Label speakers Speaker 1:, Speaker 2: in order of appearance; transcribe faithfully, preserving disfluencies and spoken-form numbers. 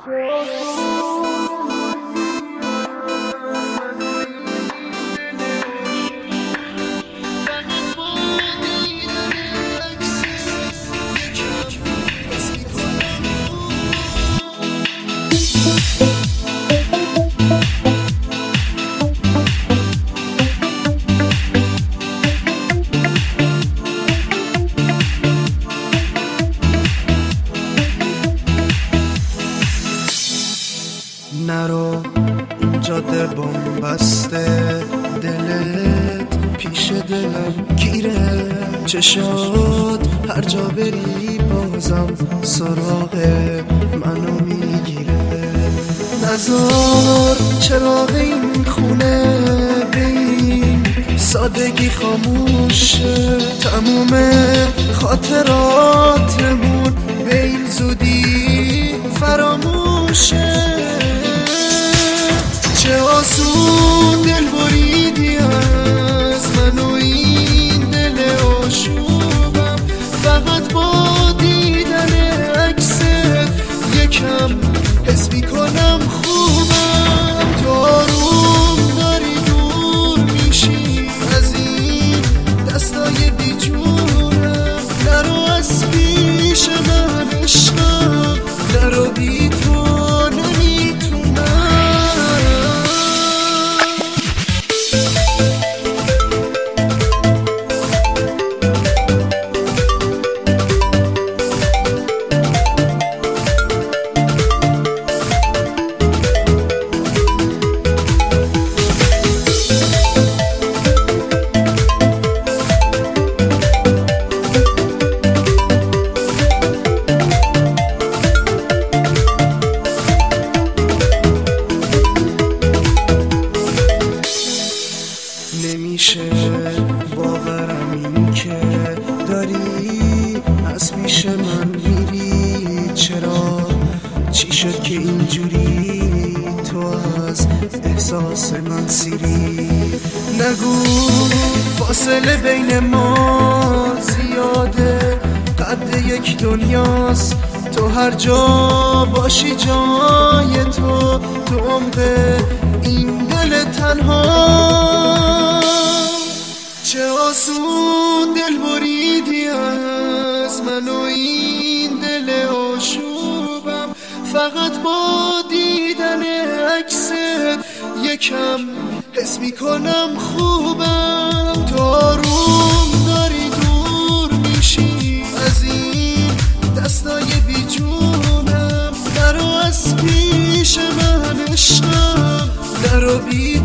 Speaker 1: نرو این جاده بن‌بسته، دلت پیش دلم گیره، چشات هر جا بری بازم سراغ منو میگیره. نزار چراغ این خونه به این سادگی خاموشه، تموم خاطراتمون به این زودی فراموشه. چه آسون دل بریدی از من و این دل آشوبم، فقط با دیدن عکست یکم حس میکنم خوبم. تو آروم داری دور میشی از این دستای بیجونم، نرو از پیش من عشقم، نرو بی تو نمیشه باورم این که داری از پیش من میری. چرا چی شد که اینجوری تو از احساس من سیری؟ نگو فاصله بین ما زیاده، قد یک دنیاست، تو هر جا باشی جای تو، تو عمق این دل تنها. چه آسون دل بریدی از من و این دل آشوبم، فقط با دیدن عکست یکم حس میکنم خوبم. تو آروم داری دور میشی از این دستای بیجونم، نرو از پیش من عشقم، نرو بی